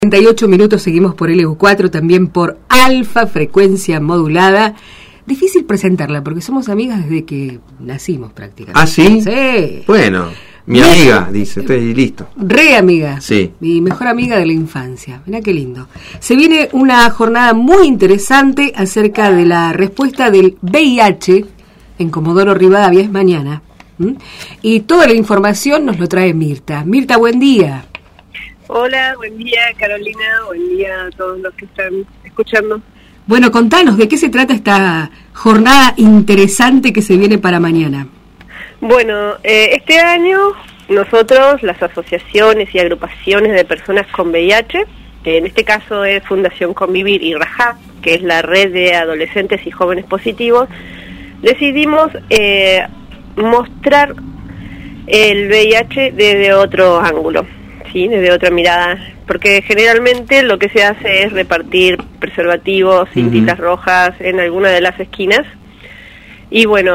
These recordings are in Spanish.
38 minutos, seguimos por LU4, también por Alfa, frecuencia modulada. Difícil presentarla porque somos amigas desde que nacimos prácticamente. ¿Ah, sí? Sí. Bueno, mi amiga, dice, estoy listo. Re amiga. Sí. Mi mejor amiga de la infancia. Mirá qué lindo. Se viene una jornada muy interesante acerca de la respuesta del VIH en Comodoro Rivadavia, es mañana. Y toda la información nos lo trae Mirta. Mirta, buen día. Hola, buen día Carolina, buen día a todos los que están escuchando. Bueno, contanos, ¿de qué se trata esta jornada interesante que se viene para mañana? Bueno, este año nosotros, las asociaciones y agrupaciones de personas con VIH, en este caso es Fundación Convivir y RAJA, que es la red de adolescentes y jóvenes positivos, decidimos mostrar el VIH desde otro ángulo. Sí, desde otra mirada, porque generalmente lo que se hace es repartir preservativos, cintitas rojas en alguna de las esquinas, y bueno,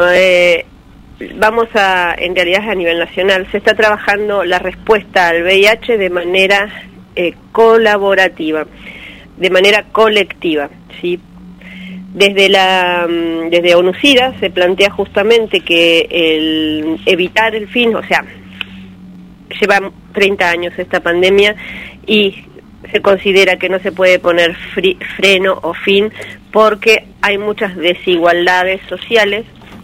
en realidad a nivel nacional, se está trabajando la respuesta al VIH de manera colaborativa, de manera colectiva, ¿sí? Desde ONU-SIDA se plantea justamente que el evitar el fin, o sea, lleva 30 años esta pandemia y se considera que no se puede poner freno o fin porque hay muchas desigualdades sociales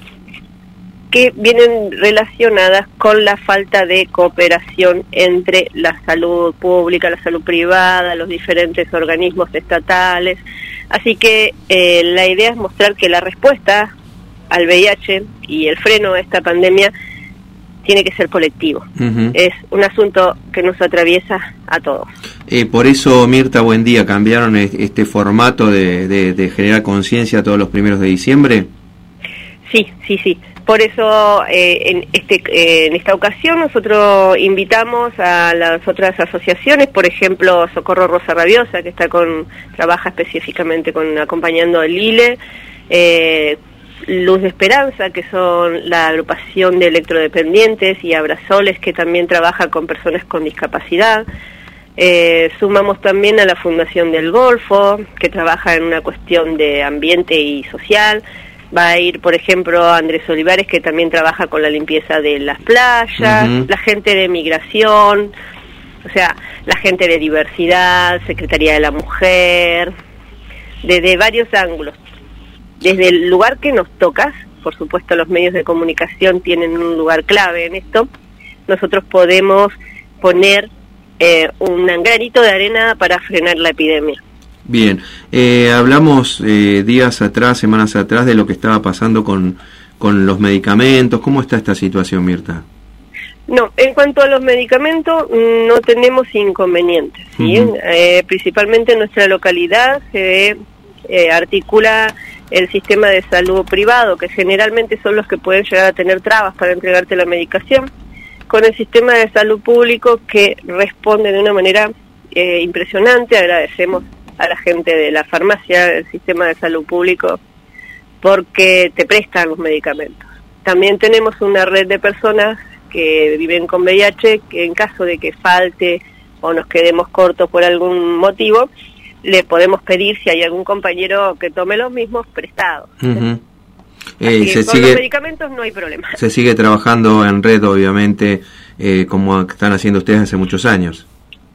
que vienen relacionadas con la falta de cooperación entre la salud pública, la salud privada, los diferentes organismos estatales. Así que la idea es mostrar que la respuesta al VIH y el freno a esta pandemia tiene que ser colectivo. Es un asunto que nos atraviesa a todos. Por eso, Mirta, buen día, ¿cambiaron este formato de generar conciencia todos los primeros de diciembre? Sí. Por eso, en esta ocasión, nosotros invitamos a las otras asociaciones, por ejemplo, Socorro Rosa Rabiosa, que trabaja específicamente acompañando el ILE, Luz de Esperanza, que son la agrupación de electrodependientes, y Abrazoles, que también trabaja con personas con discapacidad. Sumamos también a la Fundación del Golfo, que trabaja en una cuestión de ambiente y social. Va a ir, por ejemplo, Andrés Olivares, que también trabaja con la limpieza de las playas, la gente de migración, o sea, la gente de diversidad, Secretaría de la Mujer, desde varios ángulos. Desde el lugar que nos tocas, por supuesto los medios de comunicación tienen un lugar clave en esto, nosotros podemos poner un granito de arena para frenar la epidemia. Bien, hablamos días atrás, semanas atrás, de lo que estaba pasando con los medicamentos. ¿Cómo está esta situación, Mirta? No, en cuanto a los medicamentos no tenemos inconvenientes, ¿sí? Principalmente en nuestra localidad se articula el sistema de salud privado, que generalmente son los que pueden llegar a tener trabas para entregarte la medicación, con el sistema de salud público, que responde de una manera impresionante. Agradecemos a la gente de la farmacia, del sistema de salud público, porque te prestan los medicamentos. También tenemos una red de personas que viven con VIH, que en caso de que falte o nos quedemos cortos por algún motivo, le podemos pedir si hay algún compañero que tome los mismos prestados. Con los medicamentos no hay problema. Se sigue trabajando en red, obviamente, como están haciendo ustedes hace muchos años.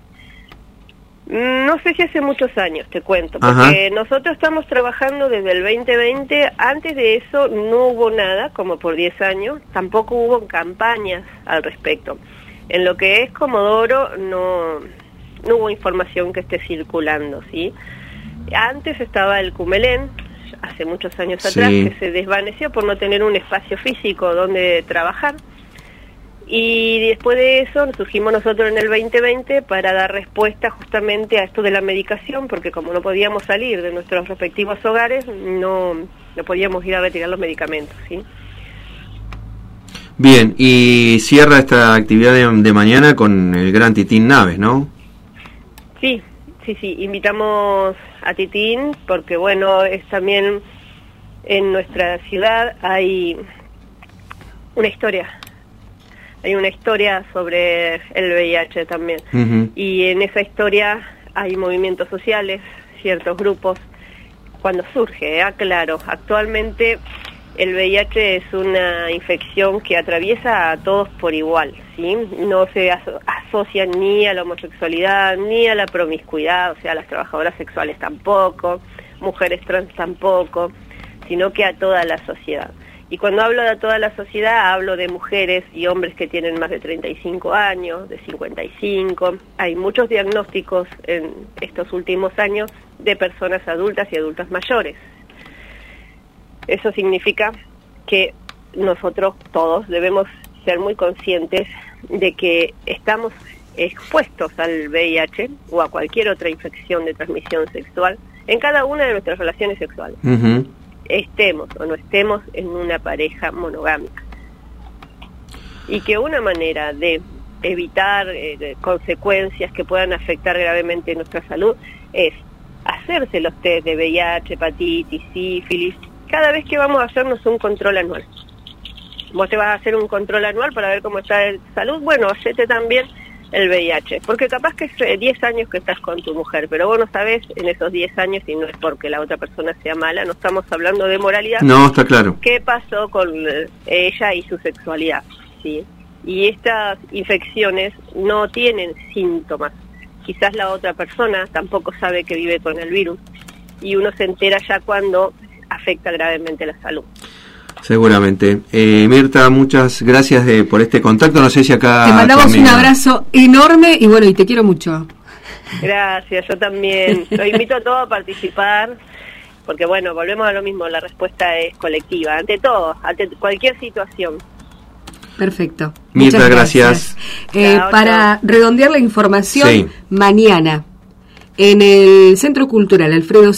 No sé si hace muchos años, te cuento, porque nosotros estamos trabajando desde el 2020, antes de eso no hubo nada, como por 10 años, tampoco hubo campañas al respecto. En lo que es Comodoro no hubo información que esté circulando, ¿sí? Antes estaba el Cumelén, hace muchos años atrás, que se desvaneció por no tener un espacio físico donde trabajar. Y después de eso surgimos nosotros en el 2020 para dar respuesta justamente a esto de la medicación, porque como no podíamos salir de nuestros respectivos hogares, no podíamos ir a retirar los medicamentos, ¿sí? Bien, y cierra esta actividad de mañana con el gran Titín Naves, ¿no? Sí, invitamos a Titín porque, bueno, es también en nuestra ciudad hay una historia sobre el VIH también. Y en esa historia hay movimientos sociales, ciertos grupos, cuando surge, aclaro, actualmente el VIH es una infección que atraviesa a todos por igual, ¿sí? No se asocia ni a la homosexualidad, ni a la promiscuidad, o sea, a las trabajadoras sexuales tampoco, mujeres trans tampoco, sino que a toda la sociedad. Y cuando hablo de toda la sociedad, hablo de mujeres y hombres que tienen más de 35 años, de 55. Hay muchos diagnósticos en estos últimos años de personas adultas y adultos mayores. Eso significa que nosotros todos debemos ser muy conscientes de que estamos expuestos al VIH o a cualquier otra infección de transmisión sexual en cada una de nuestras relaciones sexuales. Uh-huh. Estemos o no estemos en una pareja monogámica. Y que una manera de evitar consecuencias que puedan afectar gravemente nuestra salud es hacerse los test de VIH, hepatitis, sífilis, cada vez que vamos a hacernos un control anual. Vos te vas a hacer un control anual para ver cómo está la salud, bueno, hacete también el VIH, porque capaz que es 10 años que estás con tu mujer, pero vos no sabés en esos 10 años, y no es porque la otra persona sea mala, no estamos hablando de moralidad. No, está claro. ¿Qué pasó con ella y su sexualidad? ¿Sí? Y estas infecciones no tienen síntomas. Quizás la otra persona tampoco sabe que vive con el virus, y uno se entera ya cuando afecta gravemente la salud. Seguramente. Mirta, muchas gracias por este contacto. No sé si acá... Te mandamos un abrazo enorme y bueno, y te quiero mucho. Gracias, yo también. Lo invito a todos a participar, porque bueno, volvemos a lo mismo, la respuesta es colectiva, ante todo, ante cualquier situación. Perfecto. Mirta, muchas gracias. Para redondear la información, sí, mañana en el Centro Cultural Alfredo